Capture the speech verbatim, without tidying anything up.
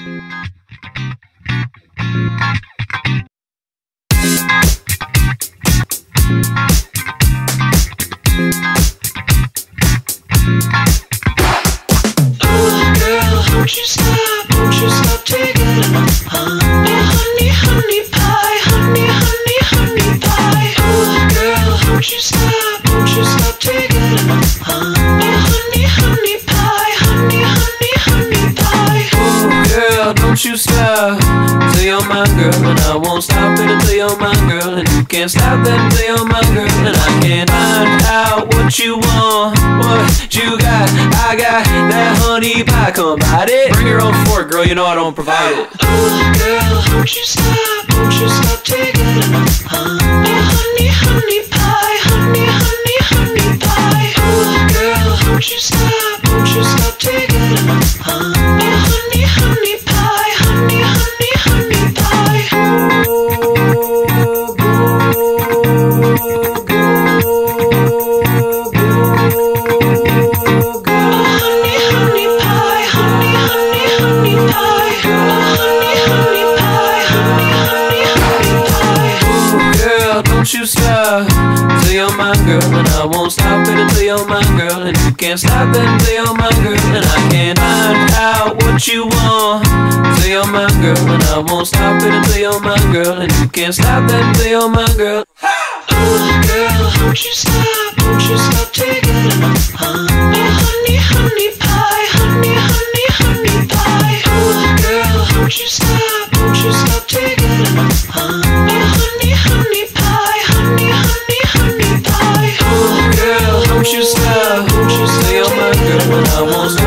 Won't you stop, won't you stop taking enough, huh? Oh, honey, honey pie, honey, honey, honey pie. Oh, girl, won't you stop, won't you stop taking enough, huh? Oh, honey, honey pie, honey, honey, honey pie. Oh, girl, don't you stop till you're my girl, and I won't stop it until you're my girl, and you can't stop that until you're my girl, and I can't find out what you want, what you got. I got that honey pie, come bite it. Bring your own fork, girl, you know I don't provide it. Oh, girl, won't you stop, won't you stop taking enough, huh? Oh, honey, honey pie, honey, honey, honey pie. Oh, girl, won't you stop, won't you stop taking enough, huh? Oh, honey, honey pie, honey, honey, honey pie. Go, go, go, go, go, go. Honey, honey pie, honey, honey, honey pie. Oh, honey, honey pie, honey, honey, honey pie. Oh, girl, don't you stop till you're my girl, and I won't stop it until you're my girl, and you can't stop it until you're my girl, and I can't find out what you want till you're my girl, and I won't stop it until you're my girl, and you can't stop that until you're my girl. Oh, girl, won't you stop, won't you stop taking enough, huh? Oh, honey, honey pie, honey, honey, honey pie. Oh, girl, won't you stop, won't you stop taking enough, huh? Oh, honey, honey pie, honey, honey, honey pie. Oh, girl, don't you stop till you're my girl, and I won't stop